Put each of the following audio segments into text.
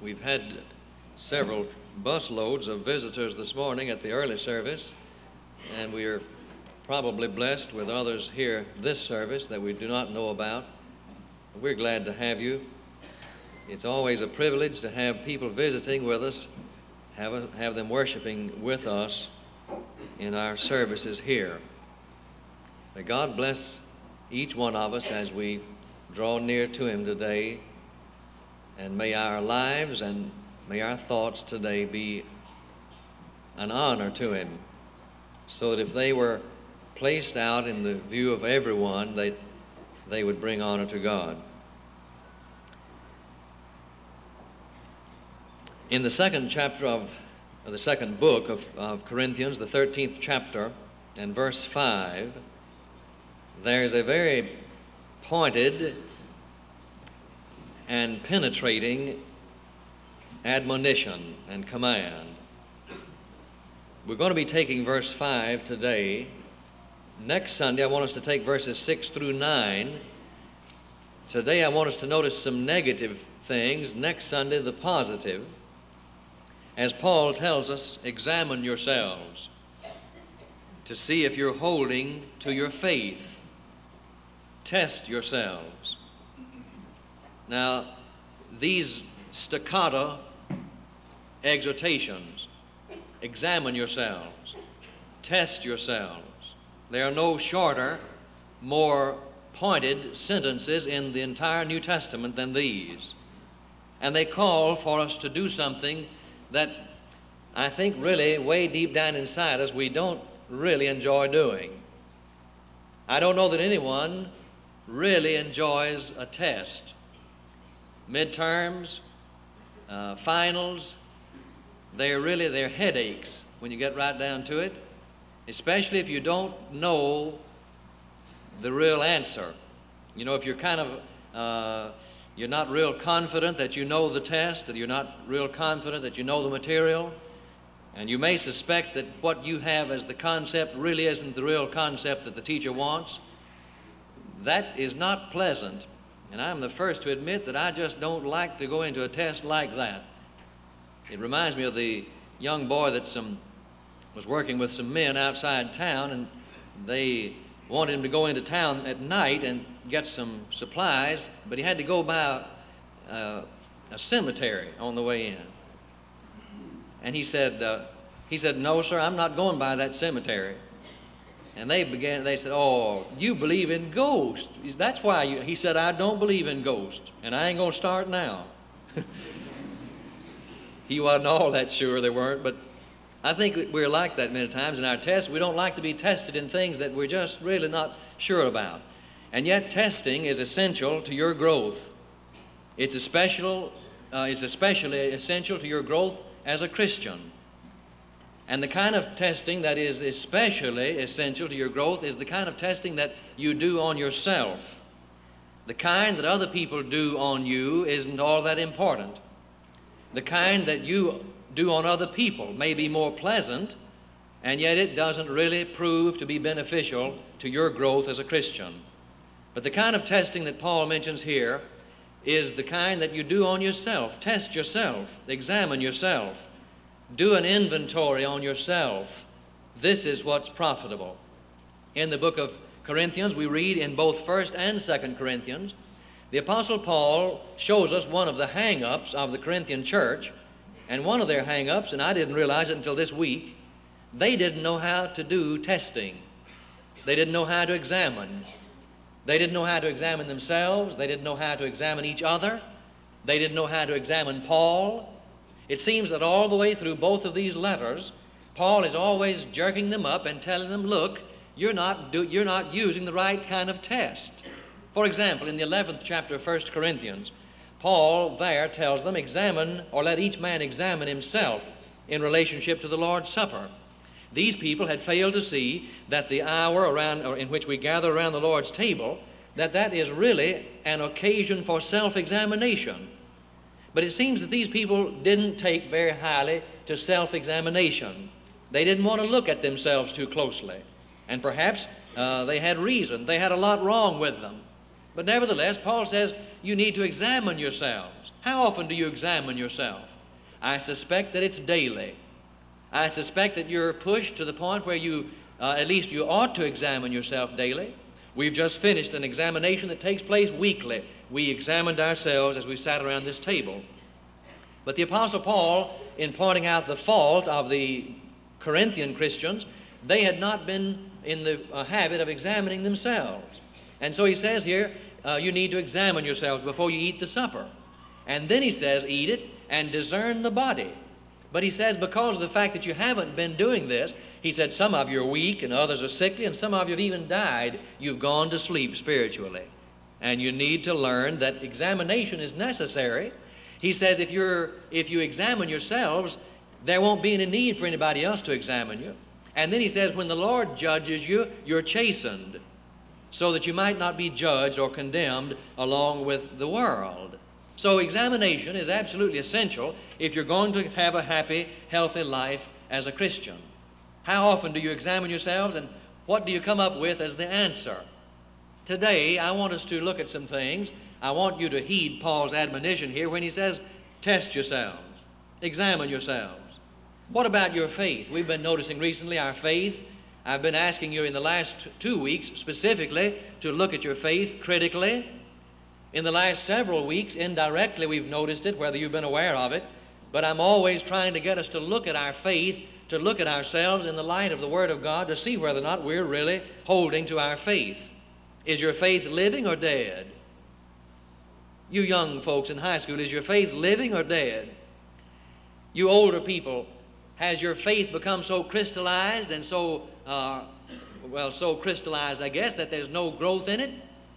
We've had several bus loads of visitors this morning at the early service, and we are probably blessed with others here this service that we do not know about. We're glad to have you. It's always a privilege to have people visiting with us, have them worshiping with us in our services here. May God bless each one of us as we draw near to Him today, and may our lives and may our thoughts today be an honor to Him, so that if they were placed out in the view of everyone, they would bring honor to God. In the second chapter of the second book of Corinthians, the 13th chapter and verse 5, there's a very pointed and penetrating admonition and command. We're going to be taking verse 5 today. Next Sunday, I want us to take verses 6 through 9. Today, I want us to notice some negative things. Next Sunday, the positive. As Paul tells us, examine yourselves to see if you're holding to your faith. Test yourselves. Now, these staccato exhortations, examine yourselves, test yourselves. There are no shorter, more pointed sentences in the entire New Testament than these. And they call for us to do something that I think really way deep down inside us we don't really enjoy doing. I don't know that anyone really enjoys a test. Midterms, finals, they're headaches when you get right down to it, especially if you don't know the real answer. You know, if you're you're not real confident that you know the test, that you're not real confident that you know the material, and you may suspect that what you have as the concept really isn't the real concept that the teacher wants. That is not pleasant. And I'm the first to admit that I just don't like to go into a test like that. It reminds me of the young boy that was working with some men outside town, and they wanted him to go into town at night and get some supplies, but he had to go by a cemetery on the way in. And he said, "No, sir, I'm not going by that cemetery." And they said, "Oh, you believe in ghosts. That's why you," he said, "I don't believe in ghosts, and I ain't going to start now." He wasn't all that sure they weren't, but I think that we're like that many times in our tests. We don't like to be tested in things that we're just really not sure about. And yet testing is essential to your growth. It's especially essential to your growth as a Christian. And the kind of testing that is especially essential to your growth is the kind of testing that you do on yourself. The kind that other people do on you isn't all that important. The kind that you do on other people may be more pleasant, and yet it doesn't really prove to be beneficial to your growth as a Christian. But the kind of testing that Paul mentions here is the kind that you do on yourself. Test yourself. Examine yourself. Do an inventory on yourself. This is what's profitable. In the book of Corinthians, we read in both 1st and 2nd Corinthians, the Apostle Paul shows us one of the hang-ups of the Corinthian church, and one of their hang-ups, and I didn't realize it until this week, they didn't know how to do testing. They didn't know how to examine. They didn't know how to examine themselves. They didn't know how to examine each other. They didn't know how to examine Paul. It seems that all the way through both of these letters, Paul is always jerking them up and telling them, look, you're not using the right kind of test. For example, in the 11th chapter of 1 Corinthians, Paul there tells them, examine, or let each man examine himself in relationship to the Lord's Supper. These people had failed to see that the hour in which we gather around the Lord's table, that is really an occasion for self-examination. But it seems that these people didn't take very highly to self-examination. They didn't want to look at themselves too closely. And perhaps they had reason. They had a lot wrong with them. But nevertheless, Paul says you need to examine yourselves. How often do you examine yourself? I suspect that it's daily. I suspect that you're pushed to the point where at least you ought to examine yourself daily. We've just finished an examination that takes place weekly. We examined ourselves as we sat around this table. But the Apostle Paul, in pointing out the fault of the Corinthian Christians, they had not been in the habit of examining themselves. And so he says here, you need to examine yourselves before you eat the supper. And then he says, eat it and discern the body. But he says, because of the fact that you haven't been doing this, he said, some of you are weak and others are sickly, and some of you have even died. You've gone to sleep spiritually. And you need to learn that examination is necessary. He says, if you examine yourselves, there won't be any need for anybody else to examine you. And then he says, when the Lord judges you, you're chastened, so that you might not be judged or condemned along with the world. So examination is absolutely essential if you're going to have a happy, healthy life as a Christian. How often do you examine yourselves, and what do you come up with as the answer? Today, I want us to look at some things. I want you to heed Paul's admonition here when he says, test yourselves, examine yourselves. What about your faith? We've been noticing recently our faith. I've been asking you in the last 2 weeks specifically to look at your faith critically. In the last several weeks, indirectly, we've noticed it, whether you've been aware of it. But I'm always trying to get us to look at our faith, to look at ourselves in the light of the Word of God, to see whether or not we're really holding to our faith. Is your faith living or dead? You young folks in high school, is your faith living or dead? You older people, has your faith become so crystallized and so crystallized, I guess, that there's no growth in it?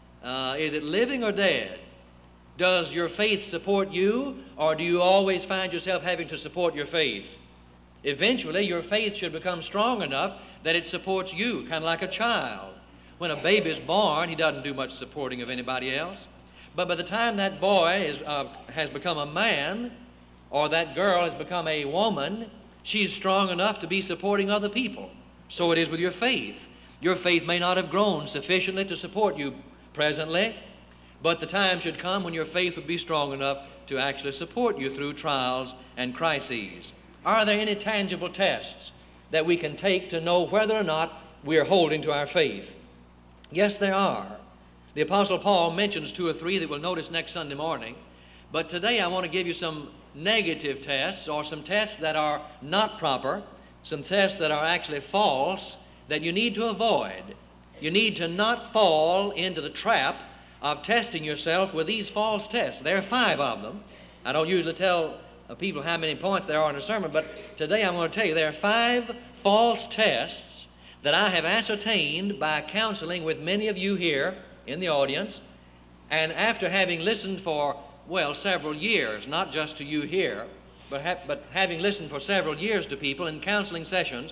Is it living or dead? Does your faith support you, or do you always find yourself having to support your faith? Eventually, your faith should become strong enough that it supports you, kind of like a child. When a baby is born, he doesn't do much supporting of anybody else. But by the time that boy has become a man, or that girl has become a woman, she's strong enough to be supporting other people. So it is with your faith. Your faith may not have grown sufficiently to support you presently, but the time should come when your faith would be strong enough to actually support you through trials and crises. Are there any tangible tests that we can take to know whether or not we are holding to our faith? Yes, there are. The Apostle Paul mentions 2 or 3 that we'll notice next Sunday morning. But today I want to give you some negative tests, or some tests that are not proper, some tests that are actually false, that you need to avoid. You need to not fall into the trap of testing yourself with these false tests. There are 5 of them. I don't usually tell people how many points there are in a sermon, but today I'm going to tell you there are 5 false tests that I have ascertained by counseling with many of you here in the audience, and after having listened for, several years, not just to you here, but having listened for several years to people in counseling sessions,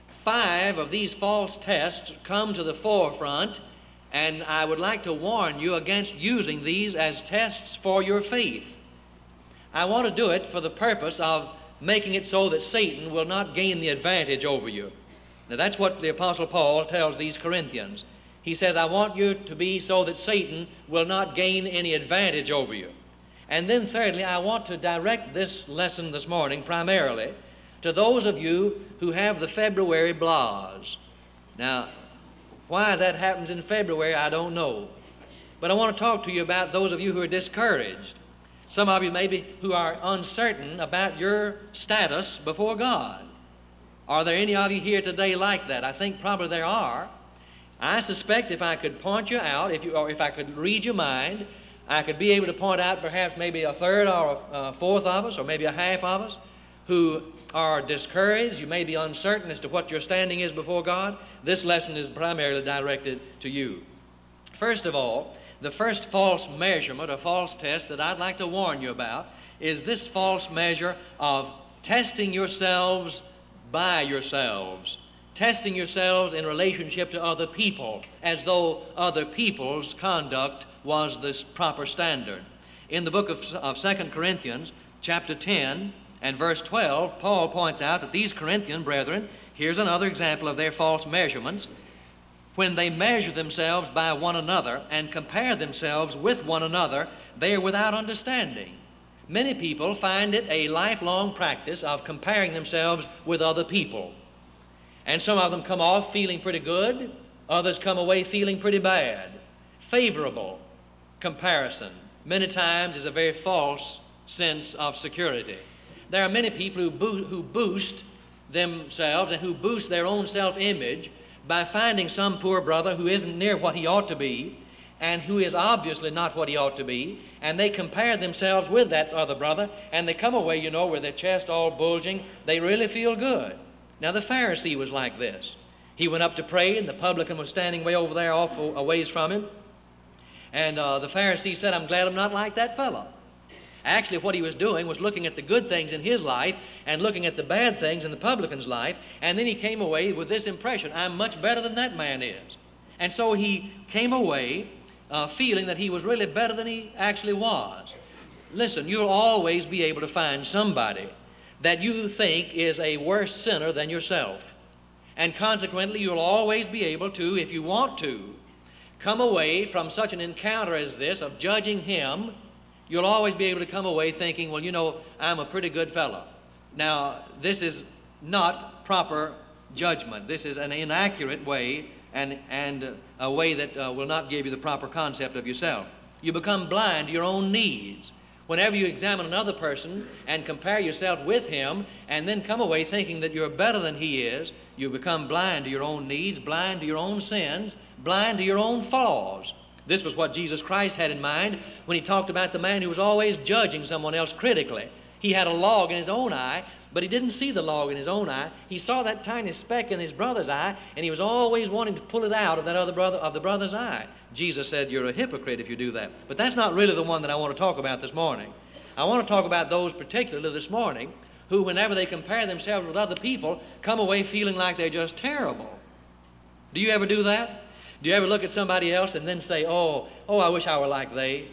5 of these false tests come to the forefront, and I would like to warn you against using these as tests for your faith. I want to do it for the purpose of making it so that Satan will not gain the advantage over you. Now that's what the Apostle Paul tells these Corinthians. He says, I want you to be so that Satan will not gain any advantage over you. And then thirdly, I want to direct this lesson this morning primarily to those of you who have the February blahs. Now, why that happens in February, I don't know. But I want to talk to you about those of you who are discouraged. Some of you maybe who are uncertain about your status before God. Are there any of you here today like that? I think probably there are. I suspect if I could point you out, if I could read your mind, I could be able to point out perhaps maybe a third or a fourth of us, or maybe a half of us, who are discouraged. You may be uncertain as to what your standing is before God. This lesson is primarily directed to you. First of all, the first false measurement or false test that I'd like to warn you about is this false measure of testing yourselves by yourselves. Testing yourselves in relationship to other people, as though other people's conduct was this proper standard. In the book of 2 Corinthians, chapter 10 and verse 12, Paul points out that these Corinthian brethren, here's another example of their false measurements. when they measure themselves by one another and compare themselves with one another, they are without understanding. Many people find it a lifelong practice of comparing themselves with other people. And some of them come off feeling pretty good, others come away feeling pretty bad. Favorable comparison many times is a very false sense of security. There are many people who boost themselves and who boost their own self-image by finding some poor brother who isn't near what he ought to be and who is obviously not what he ought to be, and they compare themselves with that other brother, and they come away, with their chest all bulging. They really feel good. Now, the Pharisee was like this. He went up to pray, and the publican was standing way over there off a ways from him, and the Pharisee said, "I'm glad I'm not like that fellow." Actually, what he was doing was looking at the good things in his life and looking at the bad things in the publican's life, and then he came away with this impression: I'm much better than that man is. And so he came away feeling that he was really better than he actually was. Listen, you'll always be able to find somebody that you think is a worse sinner than yourself. And consequently, you'll always be able to, if you want to, come away from such an encounter as this of judging him. You'll always be able to come away thinking, well, I'm a pretty good fellow. Now, this is not proper judgment. This is an inaccurate way and a way that will not give you the proper concept of yourself. You become blind to your own needs. Whenever you examine another person and compare yourself with him and then come away thinking that you're better than he is, you become blind to your own needs, blind to your own sins, blind to your own flaws. This was what Jesus Christ had in mind when he talked about the man who was always judging someone else critically. He had a log in his own eye, but he didn't see the log in his own eye. He saw that tiny speck in his brother's eye, and he was always wanting to pull it out of that other brother, of the brother's eye. Jesus said, "You're a hypocrite if you do that." But that's not really the one that I want to talk about this morning. I want to talk about those particularly this morning who, whenever they compare themselves with other people, come away feeling like they're just terrible. Do you ever do that? Do you ever look at somebody else and then say, oh, I wish I were like they.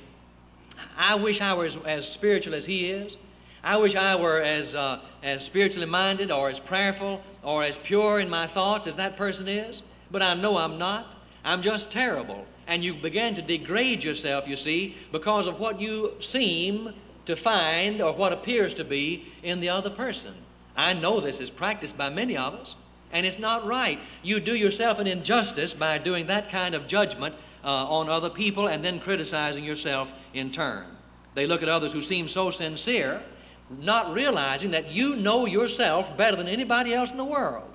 I wish I were as spiritual as he is. I wish I were as spiritually minded or as prayerful or as pure in my thoughts as that person is. But I know I'm not. I'm just terrible. And you begin to degrade yourself, you see, because of what you seem to find or what appears to be in the other person. I know this is practiced by many of us, and it's not right. You do yourself an injustice by doing that kind of judgment on other people and then criticizing yourself in turn. They look at others who seem so sincere, not realizing that you know yourself better than anybody else in the world.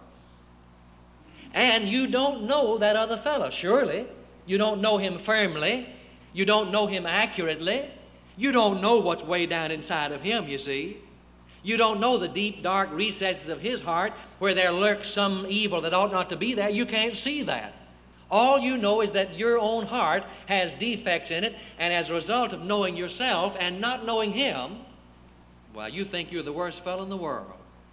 And you don't know that other fellow, surely. You don't know him firmly. You don't know him accurately. You don't know what's way down inside of him, you see. You don't know the deep, dark recesses of his heart where there lurks some evil that ought not to be there. You can't see that. All you know is that your own heart has defects in it, and as a result of knowing yourself and not knowing him, well, you think you're the worst fellow in the world.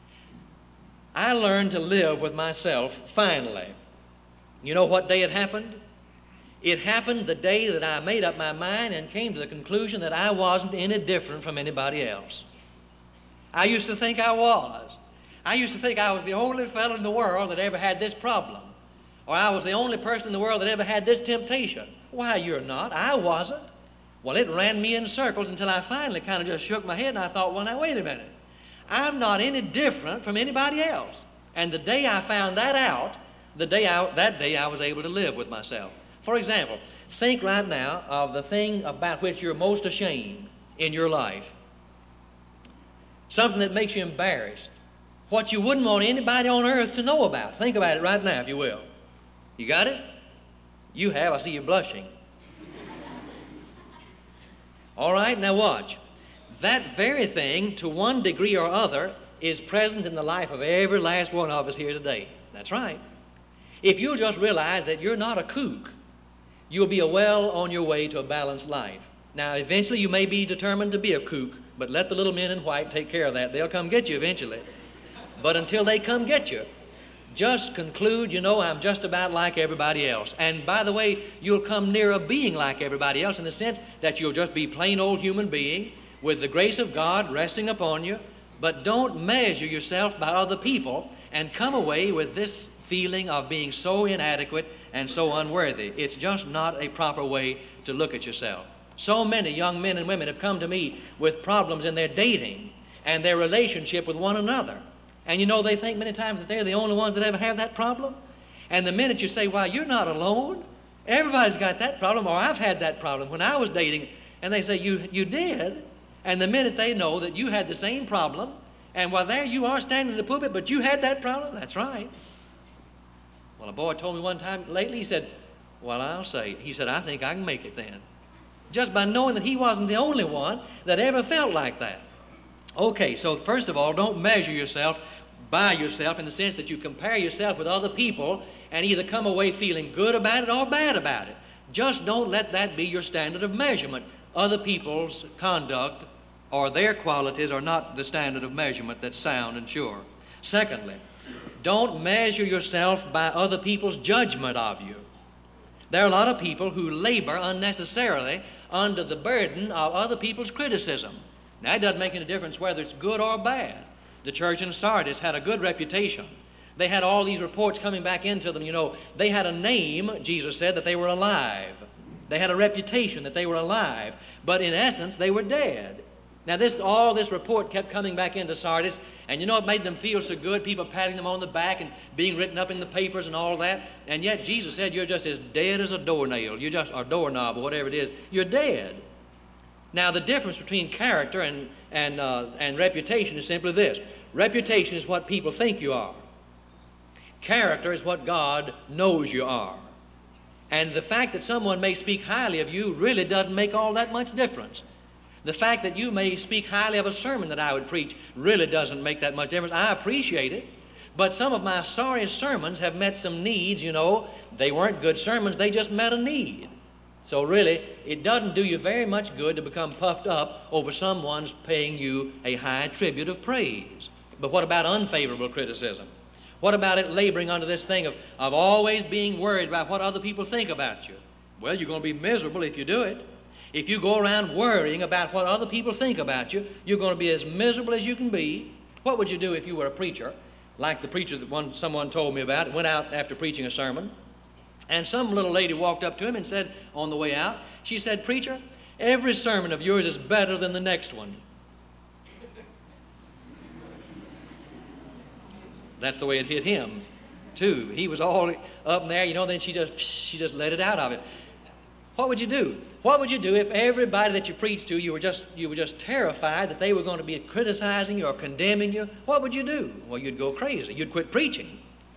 I learned to live with myself finally. You know what day it happened? It happened the day that I made up my mind and came to the conclusion that I wasn't any different from anybody else. I used to think I was. I used to think I was the only fellow in the world that ever had this problem. Or I was the only person in the world that ever had this temptation. Why, you're not. I wasn't. Well, it ran me in circles until I finally kind of just shook my head and I thought, well, now, wait a minute. I'm not any different from anybody else. And the day I found that out, that day I was able to live with myself. For example, think right now of the thing about which you're most ashamed in your life. Something that makes you embarrassed. What you wouldn't want anybody on earth to know about. Think about it right now, if you will. You got it? You have. I see you blushing. All right, now watch. That very thing, to one degree or other, is present in the life of every last one of us here today. That's right. If you'll just realize that you're not a kook, you'll be well on your way to a balanced life. Now, eventually you may be determined to be a kook, but let the little men in white take care of that. They'll come get you eventually. But until they come get you, just conclude, I'm just about like everybody else. And by the way, you'll come nearer being like everybody else in the sense that you'll just be plain old human being with the grace of God resting upon you. But don't measure yourself by other people and come away with this feeling of being so inadequate and so unworthy. It's just not a proper way to look at yourself. So many young men and women have come to me with problems in their dating and their relationship with one another. And you know, they think many times that they're the only ones that ever have that problem. And the minute you say, well, you're not alone, everybody's got that problem, or I've had that problem when I was dating, and they say, you did? And the minute they know that you had the same problem, and well, there you are standing in the pulpit, but you had that problem? That's right. Well, a boy told me one time lately, he said, well, I'll say, he said, I think I can make it then. Just by knowing that he wasn't the only one that ever felt like that. Okay, so first of all, don't measure yourself by yourself in the sense that you compare yourself with other people and either come away feeling good about it or bad about it. Just don't let that be your standard of measurement. Other people's conduct or their qualities are not the standard of measurement that's sound and sure. Secondly, don't measure yourself by other people's judgment of you. There are a lot of people who labor unnecessarily under the burden of other people's criticism. Now, it doesn't make any difference whether it's good or bad. The church in Sardis had a good reputation. They had all these reports coming back into them. You know, they had a name, Jesus said, that they were alive. They had a reputation that they were alive. But in essence, they were dead. Now, all this report kept coming back into Sardis, and you know, it made them feel so good, people patting them on the back and being written up in the papers and all that. And yet Jesus said, you're just as dead as a doornail, or doorknob, or whatever it is. You're dead. Now, the difference between character and reputation is simply this. Reputation is what people think you are. Character is what God knows you are. And the fact that someone may speak highly of you really doesn't make all that much difference. The fact that you may speak highly of a sermon that I would preach really doesn't make that much difference. I appreciate it. But some of my sorriest sermons have met some needs, you know. They weren't good sermons, they just met a need. So really, it doesn't do you very much good to become puffed up over someone's paying you a high tribute of praise. But what about unfavorable criticism? What about it laboring under this thing of always being worried about what other people think about you? Well, you're going to be miserable if you do it. If you go around worrying about what other people think about you, you're going to be as miserable as you can be. What would you do if you were a preacher, like the preacher that someone told me about, went out after preaching a sermon, and some little lady walked up to him and said on the way out, she said, "Preacher, every sermon of yours is better than the next one." That's the way it hit him, too. He was all up there, you know, then she just let it out of it. What would you do? What would you do if everybody that you preached to, you were just terrified that they were going to be criticizing you or condemning you? What would you do? Well, you'd go crazy. You'd quit preaching.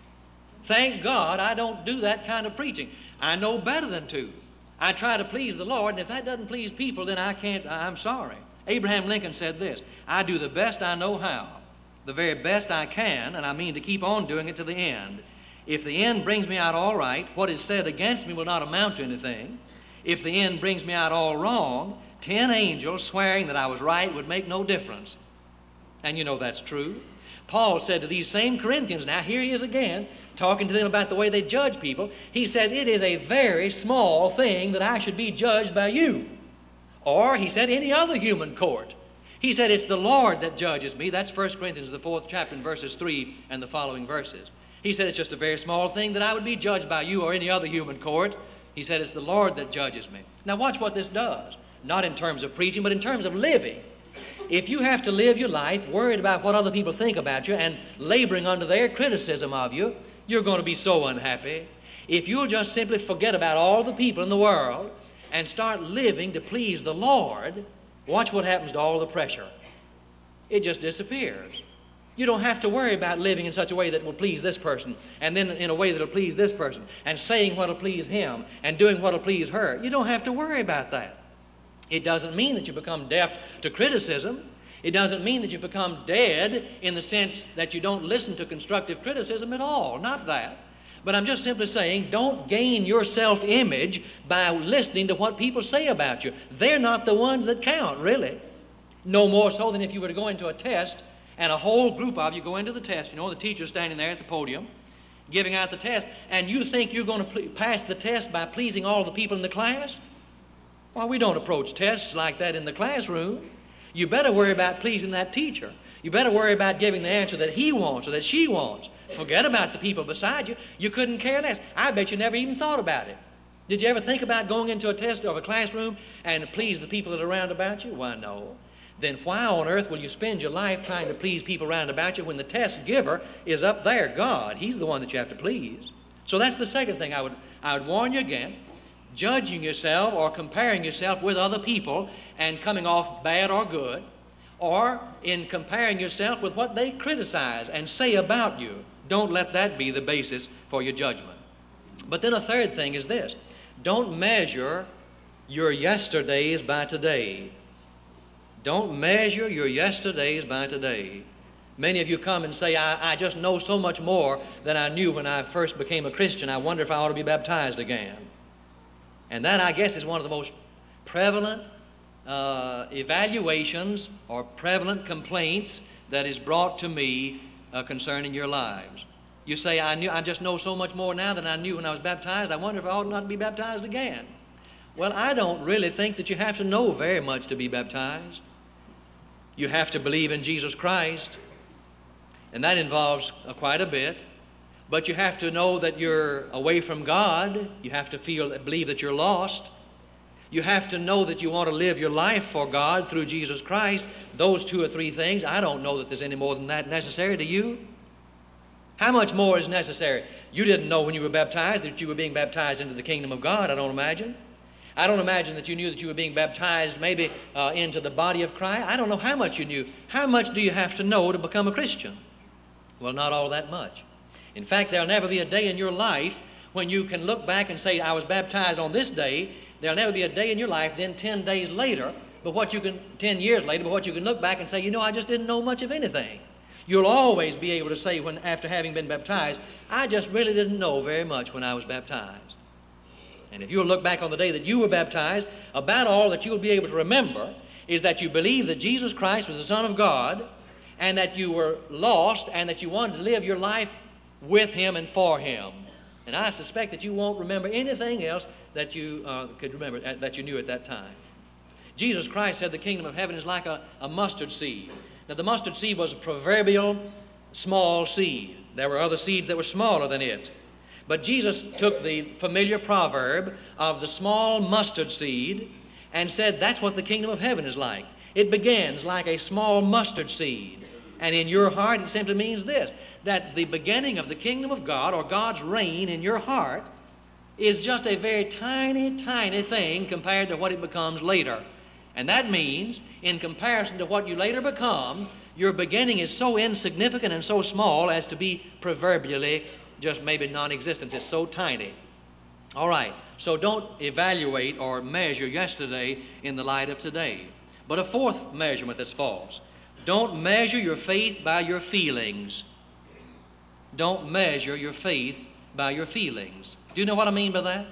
Thank God I don't do that kind of preaching. I know better than to. I try to please the Lord, and if that doesn't please people, then I'm sorry. Abraham Lincoln said this, "I do the best I know how, the very best I can, and I mean to keep on doing it to the end. If the end brings me out all right, what is said against me will not amount to anything. If the end brings me out all wrong, 10 angels swearing that I was right would make no difference." And you know that's true. Paul said to these same Corinthians, now here he is again, talking to them about the way they judge people. He says, "It is a very small thing that I should be judged by you." Or, he said, any other human court. He said, "It's the Lord that judges me." That's 1 Corinthians, the 4th chapter, and verses 3 and the following verses. He said, "It's just a very small thing that I would be judged by you or any other human court." He said, "It's the Lord that judges me." Now watch what this does. Not in terms of preaching, but in terms of living. If you have to live your life worried about what other people think about you and laboring under their criticism of you, you're going to be so unhappy. If you'll just simply forget about all the people in the world and start living to please the Lord, watch what happens to all the pressure. It just disappears. You don't have to worry about living in such a way that will please this person, and then in a way that will please this person, and saying what will please him, and doing what will please her. You don't have to worry about that. It doesn't mean that you become deaf to criticism. It doesn't mean that you become dead in the sense that you don't listen to constructive criticism at all. Not that. But I'm just simply saying, don't gain your self-image by listening to what people say about you. They're not the ones that count, really. No more so than if you were to go into a test, and a whole group of you go into the test. You know, the teacher's standing there at the podium, giving out the test, and you think you're going to pass the test by pleasing all the people in the class? Well, we don't approach tests like that in the classroom. You better worry about pleasing that teacher. You better worry about giving the answer that he wants or that she wants. Forget about the people beside you. You couldn't care less. I bet you never even thought about it. Did you ever think about going into a test or a classroom and please the people that are around about you? Why, no. Then why on earth will you spend your life trying to please people around about you when the test giver is up there, God? He's the one that you have to please. So that's the second thing I would warn you against, judging yourself or comparing yourself with other people and coming off bad or good, or in comparing yourself with what they criticize and say about you. Don't let that be the basis for your judgment. But then a third thing is this. Don't measure your yesterdays by today. Don't measure your yesterdays by today. Many of you come and say, I just know so much more than I knew when I first became a Christian. I wonder if I ought to be baptized again. And that, I guess, is one of the most prevalent evaluations or prevalent complaints that is brought to me concerning your lives. You say, I just know so much more now than I knew when I was baptized. I wonder if I ought not to be baptized again. Well, I don't really think that you have to know very much to be baptized. You have to believe in Jesus Christ, and that involves quite a bit. But you have to know that you're away from God. You have to believe that you're lost. You have to know that you want to live your life for God through Jesus Christ. Those two or three things. I don't know that there's any more than that necessary. Do you? How much more is necessary? You didn't know when you were baptized that you were being baptized into the kingdom of God, I don't imagine. I don't imagine that you knew that you were being baptized maybe into the body of Christ. I don't know how much you knew. How much do you have to know to become a Christian? Well, not all that much. In fact, there'll never be a day in your life when you can look back and say, I was baptized on this day. There'll never be a day in your life, then 10 days later, 10 years later, but what you can look back and say, I just didn't know much of anything. You'll always be able to say, after having been baptized, I just really didn't know very much when I was baptized. And if you'll look back on the day that you were baptized, about all that you'll be able to remember is that you believed that Jesus Christ was the Son of God, and that you were lost, and that you wanted to live your life with Him and for Him. And I suspect that you won't remember anything else that you could remember, that you knew at that time. Jesus Christ said the kingdom of heaven is like a mustard seed. Now, the mustard seed was a proverbial small seed. There were other seeds that were smaller than it. But Jesus took the familiar proverb of the small mustard seed and said that's what the kingdom of heaven is like. It begins like a small mustard seed. And in your heart, it simply means this, that the beginning of the kingdom of God, or God's reign in your heart, is just a very tiny, tiny thing compared to what it becomes later. And that means, in comparison to what you later become, your beginning is so insignificant and so small as to be proverbially just maybe non-existent. It's so tiny. All right, so don't evaluate or measure yesterday in the light of today. But a fourth measurement that's false. Don't measure your faith by your feelings. Don't measure your faith by your feelings. Do you know what I mean by that?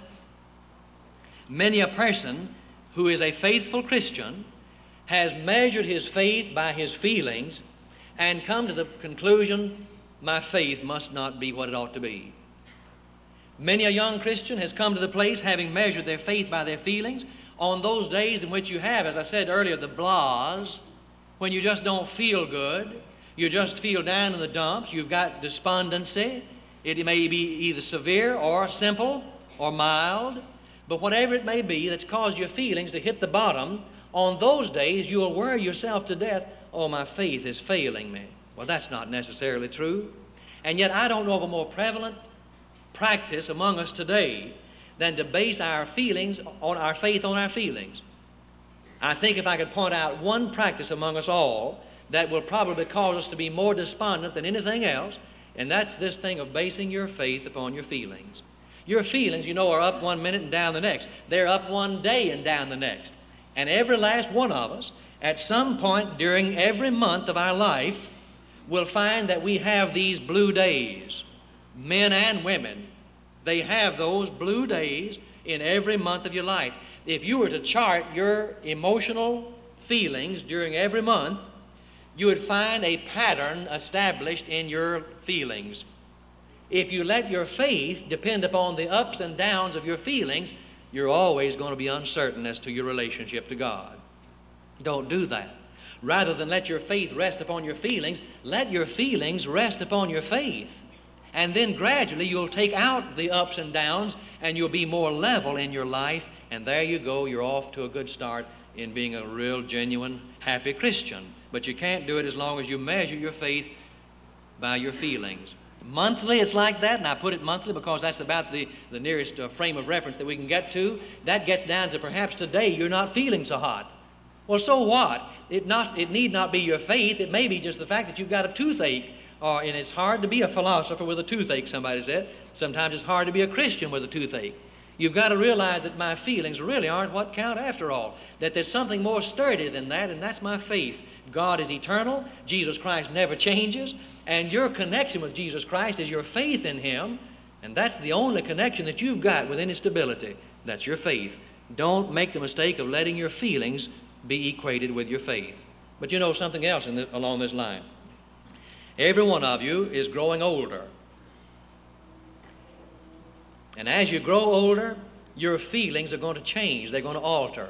Many a person who is a faithful Christian has measured his faith by his feelings and come to the conclusion, my faith must not be what it ought to be. Many a young Christian has come to the place, having measured their faith by their feelings, on those days in which you have, as I said earlier, the blahs, when you just don't feel good, you just feel down in the dumps, you've got despondency. It may be either severe or simple or mild, but whatever it may be that's caused your feelings to hit the bottom, on those days you'll worry yourself to death, oh, my faith is failing me. Well, that's not necessarily true. And yet I don't know of a more prevalent practice among us today than to base our feelings on our faith on our feelings. I think if I could point out one practice among us all that will probably cause us to be more despondent than anything else, and that's this thing of basing your faith upon your feelings. Your feelings, are up one minute and down the next. They're up one day and down the next. And every last one of us, at some point during every month of our life, will find that we have these blue days. Men and women, they have those blue days in every month of your life. If you were to chart your emotional feelings during every month, you would find a pattern established in your feelings. If you let your faith depend upon the ups and downs of your feelings, you're always going to be uncertain as to your relationship to God. Don't do that. Rather than let your faith rest upon your feelings, let your feelings rest upon your faith. And then gradually you'll take out the ups and downs and you'll be more level in your life. And there you go, you're off to a good start in being a real, genuine, happy Christian. But you can't do it as long as you measure your faith by your feelings. Monthly, it's like that, and I put it monthly because that's about the nearest frame of reference that we can get to. That gets down to perhaps today you're not feeling so hot. Well, so what? It need not be your faith. It may be just the fact that you've got a toothache. And it's hard to be a philosopher with a toothache, somebody said. Sometimes it's hard to be a Christian with a toothache. You've got to realize that my feelings really aren't what count after all. That there's something more sturdy than that, and that's my faith. God is eternal. Jesus Christ never changes. And your connection with Jesus Christ is your faith in Him. And that's the only connection that you've got with any stability. That's your faith. Don't make the mistake of letting your feelings be equated with your faith. But you know something else along this line. Every one of you is growing older. And as you grow older, your feelings are going to change. They're going to alter.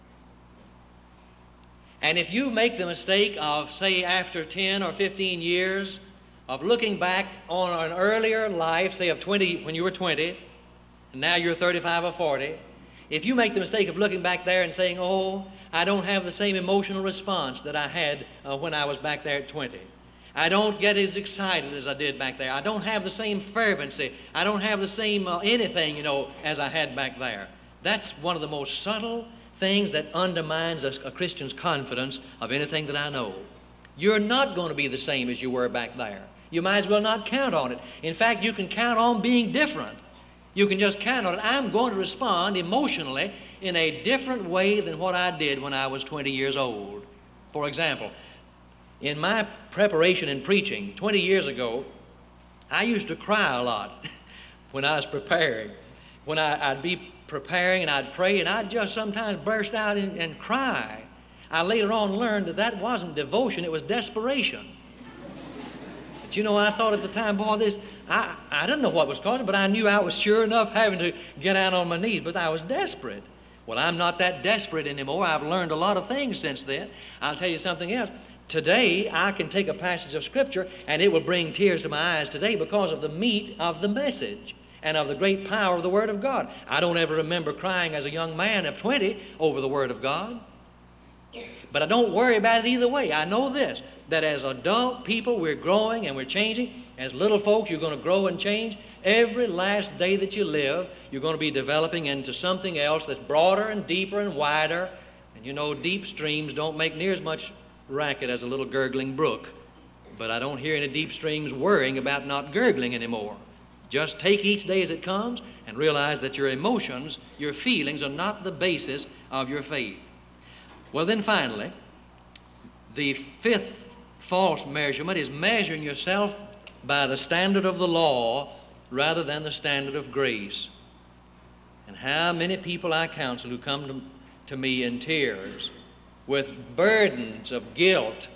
And if you make the mistake of, say, after 10 or 15 years, of looking back on an earlier life, say of 20, when you were 20, and now you're 35 or 40, if you make the mistake of looking back there and saying, oh, I don't have the same emotional response that I had when I was back there at 20. I don't get as excited as I did back there. I don't have the same fervency. I don't have the same anything, as I had back there. That's one of the most subtle things that undermines a Christian's confidence of anything that I know. You're not going to be the same as you were back there. You might as well not count on it. In fact, you can count on being different. You can just count on it. I'm going to respond emotionally in a different way than what I did when I was 20 years old. For example, in my preparation in preaching 20 years ago, I used to cry a lot when I was preparing. When I'd be preparing and I'd pray and I'd just sometimes burst out and cry. I later on learned that wasn't devotion, it was desperation. But I thought at the time, boy, I didn't know what was causing it, but I knew I was sure enough having to get out on my knees, but I was desperate. Well, I'm not that desperate anymore. I've learned a lot of things since then. I'll tell you something else. Today, I can take a passage of Scripture and it will bring tears to my eyes today because of the meat of the message and of the great power of the Word of God. I don't ever remember crying as a young man of 20 over the Word of God. But I don't worry about it either way. I know this, that as adult people, we're growing and we're changing. As little folks, you're going to grow and change. Every last day that you live, you're going to be developing into something else that's broader and deeper and wider. And deep streams don't make near as much racket as a little gurgling brook. But I don't hear any deep streams worrying about not gurgling anymore. Just take each day as it comes and realize that your emotions, your feelings are not the basis of your faith. Well, then finally, the fifth false measurement is measuring yourself by the standard of the law rather than the standard of grace. And how many people I counsel who come to me in tears with burdens of guilt,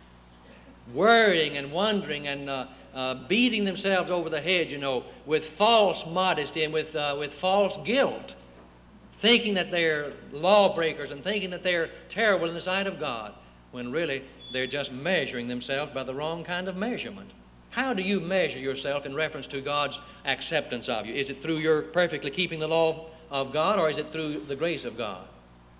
worrying and wondering and beating themselves over the head, with false modesty and with false guilt, thinking that they're lawbreakers and thinking that they're terrible in the sight of God, when really they're just measuring themselves by the wrong kind of measurement. How do you measure yourself in reference to God's acceptance of you? Is it through your perfectly keeping the law of God, or is it through the grace of God?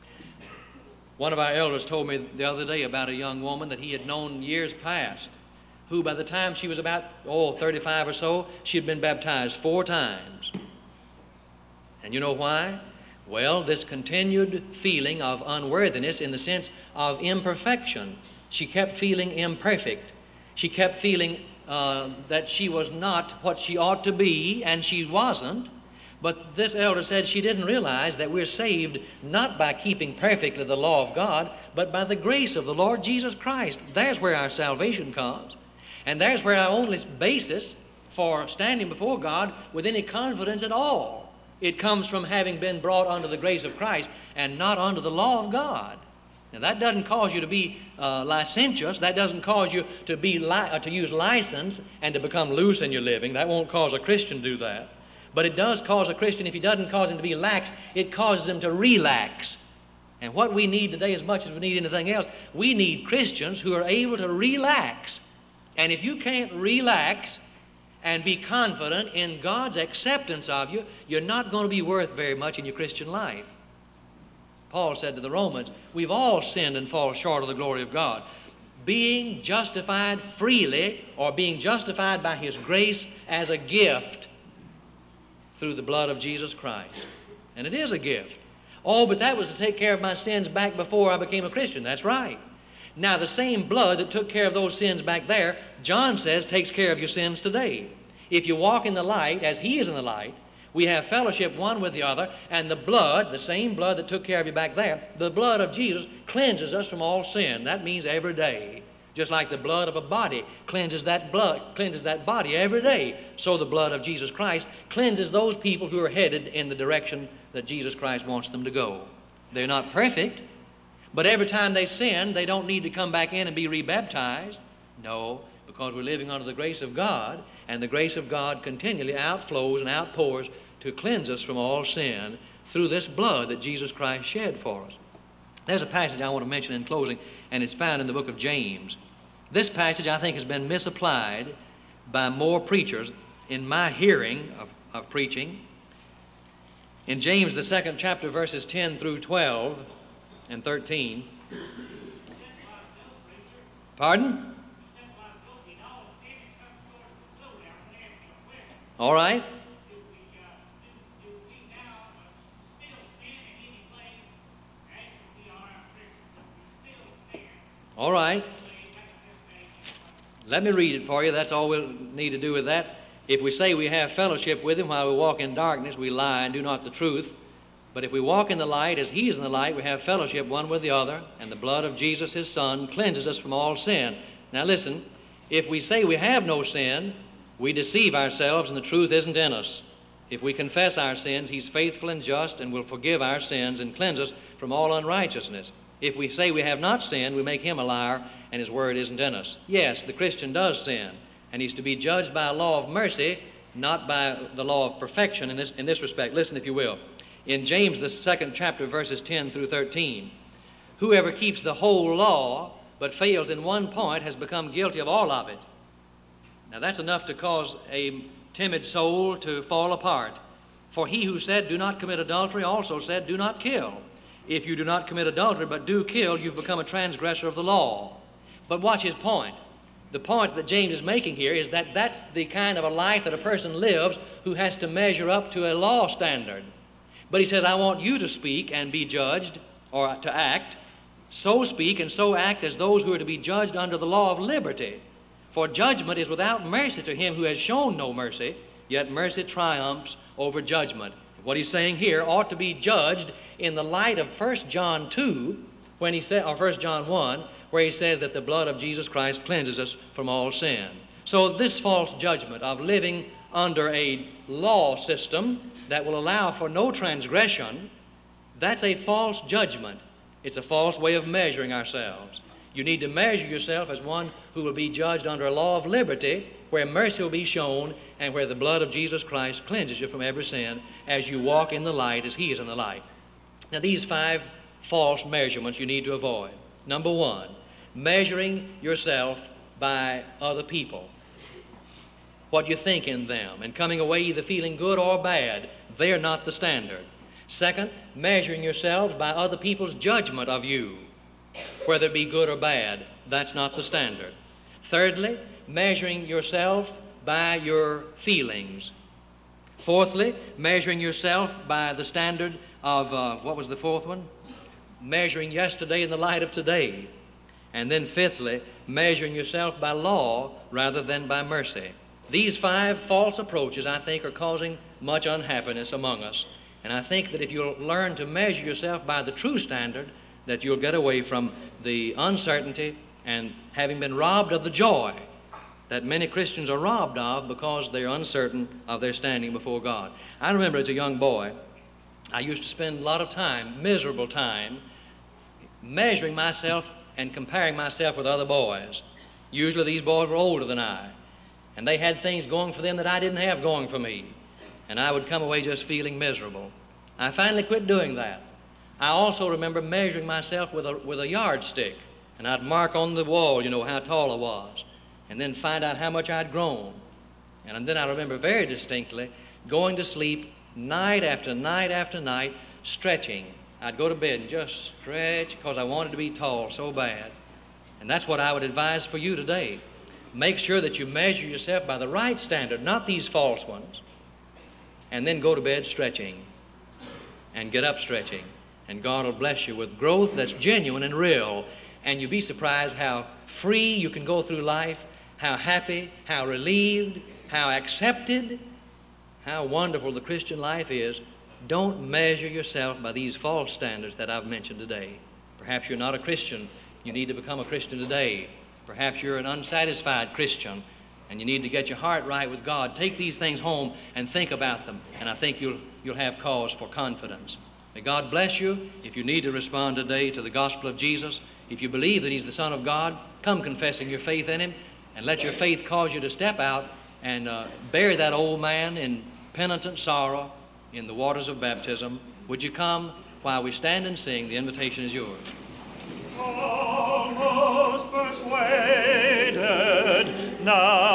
One of our elders told me the other day about a young woman that he had known years past, who by the time she was about 35 or so, she had been baptized 4 times. And you know why? Well, this continued feeling of unworthiness in the sense of imperfection. She kept feeling imperfect. She kept feeling that she was not what she ought to be, and she wasn't. But this elder said she didn't realize that we're saved not by keeping perfectly the law of God, but by the grace of the Lord Jesus Christ. There's where our salvation comes. And there's where our only basis for standing before God with any confidence at all. It comes from having been brought under the grace of Christ and not under the law of God. Now, that doesn't cause you to be licentious. That doesn't cause you to to use license and to become loose in your living. That won't cause a Christian to do that. But it does cause a Christian, if he doesn't cause him to be lax, it causes him to relax. And what we need today, as much as we need anything else, we need Christians who are able to relax. And if you can't relax and be confident in God's acceptance of you, you're not going to be worth very much in your Christian life. Paul said to the Romans, we've all sinned and fall short of the glory of God. Being justified freely, or being justified by His grace as a gift through the blood of Jesus Christ. And it is a gift. Oh, but that was to take care of my sins back before I became a Christian. That's right. Now, the same blood that took care of those sins back there, John says, takes care of your sins today. If you walk in the light as He is in the light, we have fellowship one with the other, and the blood, the same blood that took care of you back there, the blood of Jesus cleanses us from all sin. That means every day. Just like the blood of a body cleanses that body every day, so the blood of Jesus Christ cleanses those people who are headed in the direction that Jesus Christ wants them to go. They're not perfect, but every time they sin, they don't need to come back in and be rebaptized. No, because we're living under the grace of God, and the grace of God continually outflows and outpours to cleanse us from all sin through this blood that Jesus Christ shed for us. There's a passage I want to mention in closing, and it's found in the book of James. This passage, I think, has been misapplied by more preachers in my hearing of preaching. In James, the 2nd chapter, verses 10 through 12 and 13. Pardon? All right. All right. Let me read it for you. That's all we'll need to do with that. If we say we have fellowship with Him while we walk in darkness, we lie and do not the truth. But if we walk in the light as He is in the light, we have fellowship one with the other, and the blood of Jesus, His Son, cleanses us from all sin. Now listen, if we say we have no sin, we deceive ourselves and the truth isn't in us. If we confess our sins, He's faithful and just and will forgive our sins and cleanse us from all unrighteousness. If we say we have not sinned, we make Him a liar and His word isn't in us. Yes, the Christian does sin, and he's to be judged by a law of mercy, not by the law of perfection in this respect. Listen, if you will. In James, the 2nd chapter, verses 10 through 13, whoever keeps the whole law but fails in one point has become guilty of all of it. Now that's enough to cause a timid soul to fall apart. For He who said, do not commit adultery, also said, do not kill. If you do not commit adultery but do kill, you've become a transgressor of the law. But watch his point. The point that James is making here is that that's the kind of a life that a person lives who has to measure up to a law standard. But he says, I want you to speak and be judged, or to act, so speak and so act as those who are to be judged under the law of liberty. For judgment is without mercy to him who has shown no mercy, yet mercy triumphs over judgment. What he's saying here ought to be judged in the light of 1 John 2, when he said, or 1 John 1, where he says that the blood of Jesus Christ cleanses us from all sin. So this false judgment of living under a law system that will allow for no transgression, that's a false judgment. It's a false way of measuring ourselves. You need to measure yourself as one who will be judged under a law of liberty, where mercy will be shown and where the blood of Jesus Christ cleanses you from every sin as you walk in the light as He is in the light. Now these 5 false measurements you need to avoid. Number 1, measuring yourself by other people. What you think in them and coming away either feeling good or bad, they're not the standard. Second, measuring yourselves by other people's judgment of you, whether it be good or bad, that's not the standard. Thirdly, measuring yourself by your feelings. Fourthly, measuring yourself by the standard of, what was the fourth one? Measuring yesterday in the light of today. And then fifthly, measuring yourself by law rather than by mercy. These 5 false approaches, I think, are causing much unhappiness among us. And I think that if you'll learn to measure yourself by the true standard, that you'll get away from the uncertainty and having been robbed of the joy that many Christians are robbed of because they're uncertain of their standing before God. I remember as a young boy, I used to spend a lot of time, miserable time, measuring myself and comparing myself with other boys. Usually these boys were older than I, and they had things going for them that I didn't have going for me, and I would come away just feeling miserable. I finally quit doing that. I also remember measuring myself with a yardstick, and I'd mark on the wall, how tall I was, and then find out how much I'd grown. And then I remember very distinctly going to sleep night after night after night, stretching. I'd go to bed and just stretch because I wanted to be tall so bad. And that's what I would advise for you today. Make sure that you measure yourself by the right standard, not these false ones. And then go to bed stretching and get up stretching. And God will bless you with growth that's genuine and real. And you'll be surprised how free you can go through life, how happy, how relieved, how accepted, how wonderful the Christian life is. Don't measure yourself by these false standards that I've mentioned today. Perhaps you're not a Christian. You need to become a Christian today. Perhaps you're an unsatisfied Christian and you need to get your heart right with God. Take these things home and think about them, and I think you'll have cause for confidence. May God bless you. If you need to respond today to the gospel of Jesus, if you believe that He's the Son of God, come confessing your faith in Him, and let your faith cause you to step out and bury that old man in penitent sorrow in the waters of baptism. Would you come while we stand and sing? The invitation is yours. Almost persuaded, now